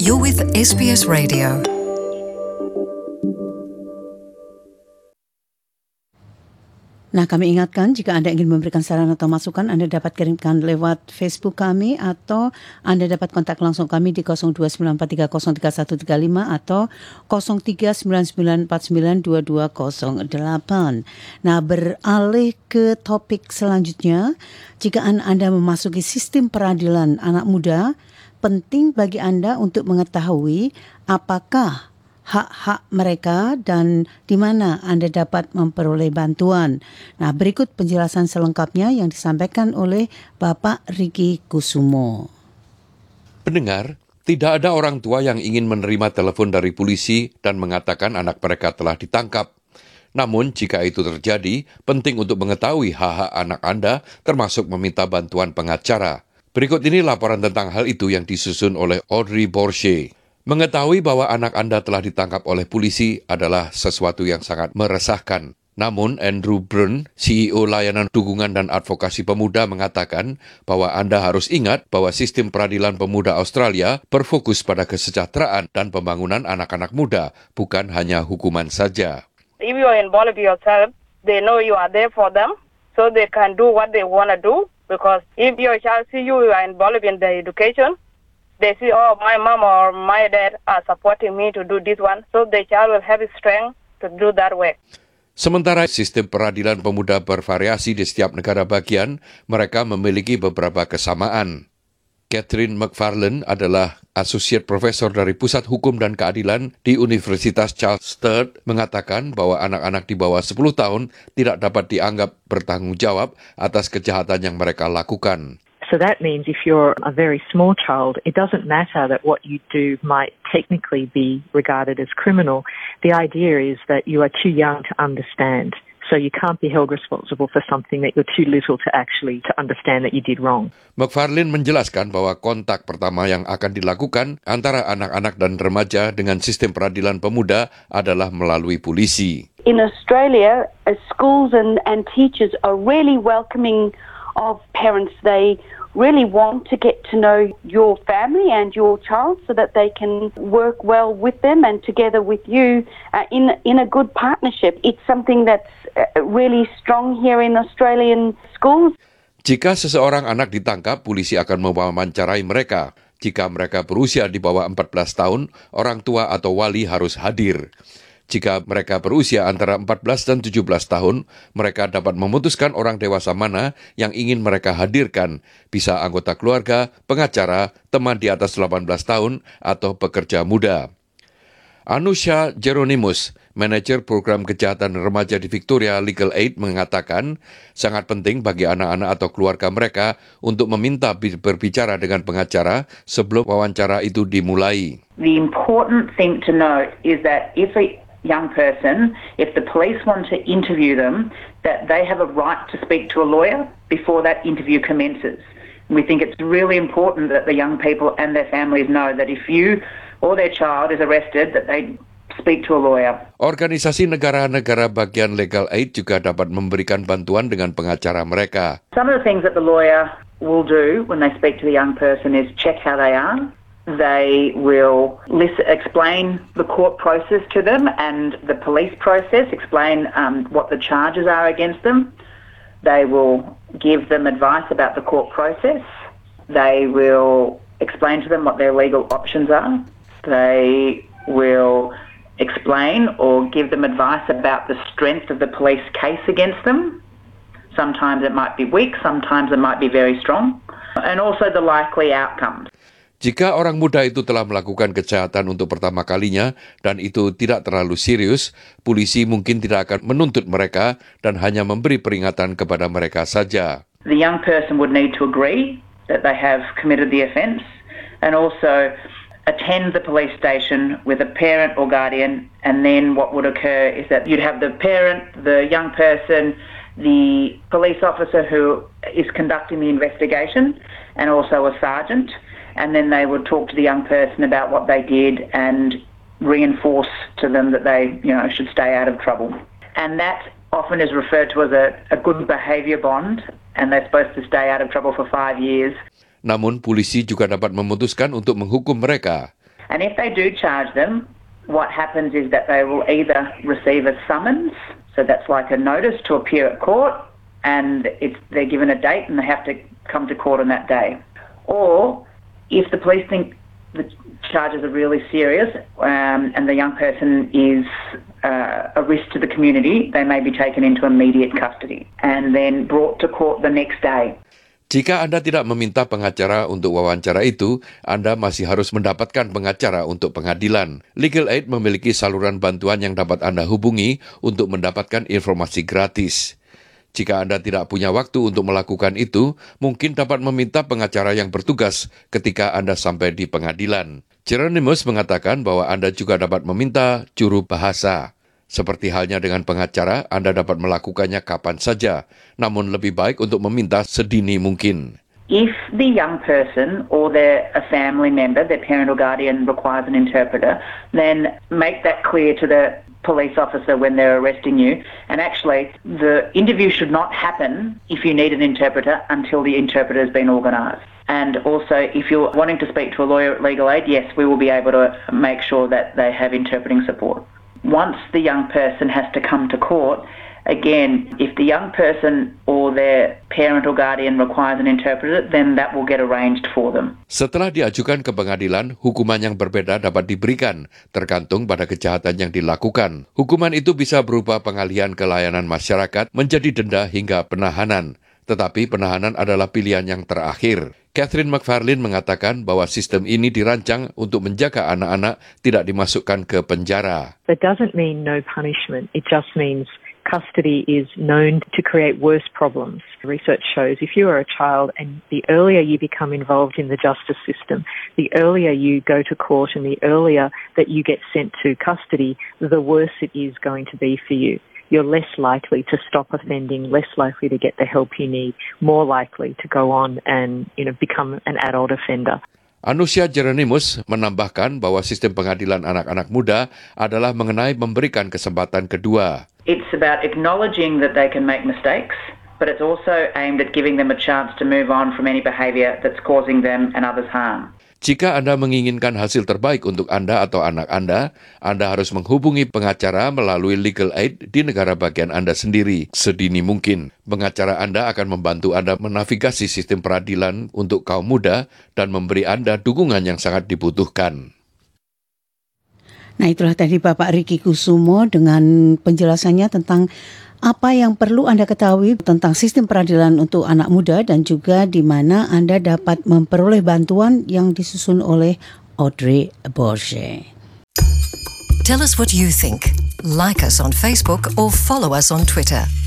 You're with SBS Radio. Nah, kami ingatkan jika Anda ingin memberikan saran atau masukan, Anda dapat kirimkan lewat Facebook kami atau Anda dapat kontak langsung kami di 0294303135 atau 0399492208. Nah, beralih ke topik selanjutnya, jika Anda memasuki sistem peradilan anak muda, penting bagi Anda untuk mengetahui apakah hak-hak mereka dan di mana Anda dapat memperoleh bantuan. Nah, berikut penjelasan selengkapnya yang disampaikan oleh Bapak Riki Kusumo. Pendengar, tidak ada orang tua yang ingin menerima telepon dari polisi dan mengatakan anak mereka telah ditangkap. Namun, jika itu terjadi, penting untuk mengetahui hak-hak anak Anda, termasuk meminta bantuan pengacara. Berikut ini laporan tentang hal itu yang disusun oleh Audrey Borsche. Mengetahui bahwa anak Anda telah ditangkap oleh polisi adalah sesuatu yang sangat meresahkan. Namun, Andrew Brun, CEO Layanan Dukungan dan Advokasi Pemuda mengatakan bahwa Anda harus ingat bahwa sistem peradilan pemuda Australia berfokus pada kesejahteraan dan pembangunan anak-anak muda, bukan hanya hukuman saja. If you involve yourself, they know you are there for them, so they can do what they want to do. Because if your child see you are involved in the education, they see, oh, my mom or my dad are supporting me to do this one, so the child will have strength to do that way. Sementara sistem peradilan pemuda bervariasi di setiap negara bagian, mereka memiliki beberapa kesamaan. Catherine McFarlane adalah Associate Professor dari Pusat Hukum dan Keadilan di Universitas Charles Sturt, mengatakan bahwa anak-anak di bawah 10 tahun tidak dapat dianggap bertanggung jawab atas kejahatan yang mereka lakukan. So that means if you're a very small child, it doesn't matter that what you do might technically be regarded as criminal. The idea is that you are too young to understand. So you can't be held responsible for something that you're too little to understand that you did wrong. McFarlane menjelaskan bahwa kontak pertama yang akan dilakukan antara anak-anak dan remaja dengan sistem peradilan pemuda adalah melalui polisi. In Australia, schools and teachers are really welcoming of parents. They really want to get to know your family and your child so that they can work well with them and together with you in a good partnership. It's something that's really strong here in Australian schools. Jika seseorang anak ditangkap, polisi akan mewawancarai mereka. Jika mereka berusia di bawah 14 tahun, orang tua atau wali harus hadir. Jika mereka berusia antara 14 dan 17 tahun, mereka dapat memutuskan orang dewasa mana yang ingin mereka hadirkan, bisa anggota keluarga, pengacara, teman di atas 18 tahun, atau pekerja muda. Anusha Jeronimus, manajer program kejahatan remaja di Victoria Legal Aid, mengatakan sangat penting bagi anak-anak atau keluarga mereka untuk meminta berbicara dengan pengacara sebelum wawancara itu dimulai. The important thing to note is that if a young person, if the police want to interview them, that they have a right to speak to a lawyer before that interview commences. And we think it's really important that the young people and their families know that if you or their child is arrested, that they speak to a lawyer. Organisasi negara-negara bagian Legal Aid juga dapat memberikan bantuan dengan pengacara mereka. Some of the things that the lawyer will do when they speak to the young person is check how they are. They will explain the court process to them and the police process, explain what the charges are against them. They will give them advice about the court process. They will explain to them what their legal options are. They will explain or give them advice about the strength of the police case against them. Sometimes it might be weak, sometimes it might be very strong. And also the likely outcomes. Jika orang muda itu telah melakukan kejahatan untuk pertama kalinya dan itu tidak terlalu serius, polisi mungkin tidak akan menuntut mereka dan hanya memberi peringatan kepada mereka saja. The young person would need to agree that they have committed the offence and also attend the police station with a parent or guardian, and then what would occur is that you'd have the parent, the young person, the police officer who is conducting the investigation, and also a sergeant. And then they would talk to the young person about what they did and reinforce to them that they, should stay out of trouble. And that often is referred to as a good behaviour bond, and they're supposed to stay out of trouble for 5 years. Namun polisi juga dapat memutuskan untuk menghukum mereka. And if they do charge them, what happens is that they will either receive a summons, so that's like a notice to appear at court, and they're given a date and they have to come to court on that day. Or if the police think the charges are really serious and the young person is a risk to the community, they may be taken into immediate custody and then brought to court the next day. Jika Anda tidak meminta pengacara untuk wawancara itu, Anda masih harus mendapatkan pengacara untuk pengadilan. Legal Aid memiliki saluran bantuan yang dapat Anda hubungi untuk mendapatkan informasi gratis. Jika Anda tidak punya waktu untuk melakukan itu, mungkin dapat meminta pengacara yang bertugas ketika Anda sampai di pengadilan. Jeronimus mengatakan bahwa Anda juga dapat meminta juru bahasa. Seperti halnya dengan pengacara, Anda dapat melakukannya kapan saja, namun lebih baik untuk meminta sedini mungkin. If the young person or a family member, their parent or guardian requires an interpreter, then make that clear to the police officer when they're arresting you. And actually, the interview should not happen if you need an interpreter until the interpreter has been organised. And also, if you're wanting to speak to a lawyer at Legal Aid, yes, we will be able to make sure that they have interpreting support. Once the young person has to come to court, again, if the young person or their parent or guardian requires an interpreter, then that will get arranged for them. Setelah diajukan ke pengadilan, hukuman yang berbeda dapat diberikan, tergantung pada kejahatan yang dilakukan. Hukuman itu bisa berupa pengalihan ke layanan masyarakat, menjadi denda hingga penahanan. Tetapi penahanan adalah pilihan yang terakhir. Catherine McFarlane mengatakan bahwa sistem ini dirancang untuk menjaga anak-anak tidak dimasukkan ke penjara. That doesn't mean no punishment. It just means custody is known to create worse problems. Research shows if you are a child and the earlier you become involved in the justice system, the earlier you go to court and the earlier that you get sent to custody, the worse it is going to be for you. You're less likely to stop offending, less likely to get the help you need, more likely to go on and become an adult offender. Anusia Jeronimus menambahkan bahwa sistem pengadilan anak-anak muda adalah mengenai memberikan kesempatan kedua. It's about acknowledging that they can make mistakes, but it's also aimed at giving them a chance to move on from any behaviour that's causing them and others harm. Jika Anda menginginkan hasil terbaik untuk Anda atau anak Anda harus menghubungi pengacara melalui Legal Aid di negara bagian Anda sendiri sedini mungkin. Pengacara Anda akan membantu Anda menavigasi sistem peradilan untuk kaum muda dan memberi Anda dukungan yang sangat dibutuhkan. Nah, itulah tadi Bapak Riki Kusumo dengan penjelasannya tentang apa yang perlu Anda ketahui tentang sistem peradilan untuk anak muda dan juga di mana Anda dapat memperoleh bantuan yang disusun oleh Audrey Borge. Tell us what you think. Like us on Facebook or follow us on Twitter.